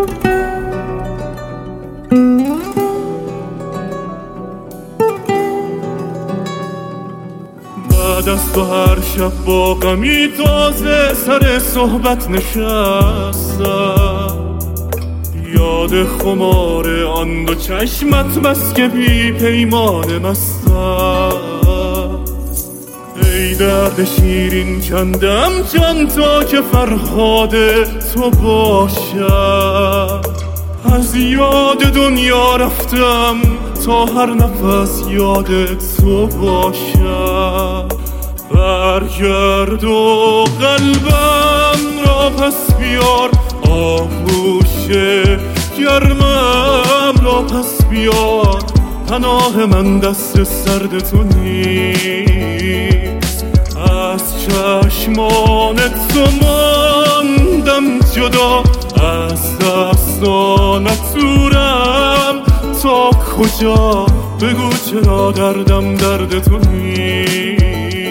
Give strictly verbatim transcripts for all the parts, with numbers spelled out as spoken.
بعد از تو هر شب با غمی تازه سر صحبت نشستم، یاد خمار آن دو چشمت بس که بی پیمان مستم. ای درد شیرین کندم جان تا که فرهاد تو باشم، از یاد دنیا رفتم تا هر نفس یاد تو باشم. برگرد و قلبم را پس بیار، آغوش گرمم را پس بیار. پناه من دست سرد تو نیست، از چشمان تو ماندم جدا. از دستانت دورم تا کجا، بگو چرا دردم درد تو نیست.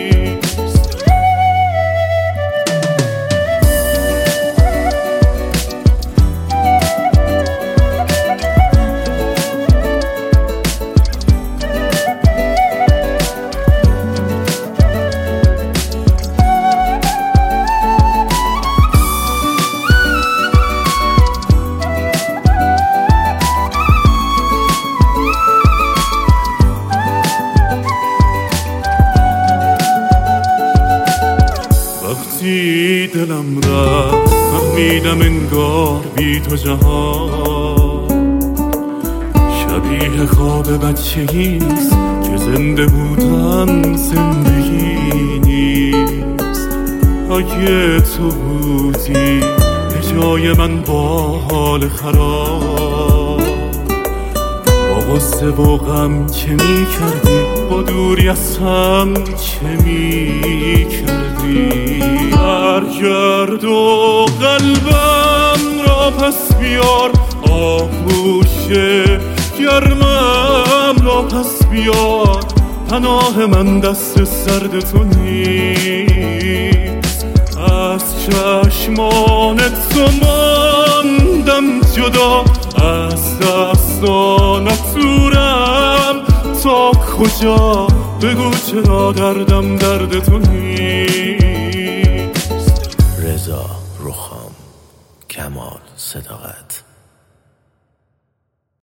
وقتی دلم رفت فهمیدم انگار بی تو جهان شبیه خواب بچگیست که زنده بودن زندگی نیست. اگه تو بودی به جای من با حال خراب، با غصه و غم چه می کردی، با دوری از هم چه می کردی. برگرد و قلبم را پس بیار، آغوش گرمم را پس بیار. پناه من دست سرد تو نیست، از چشمان تو ماندم جدا. از دستانت دورم تا کجا، بگو چرا دردم درد تو نیست. رضا رخام، کمال صداقت.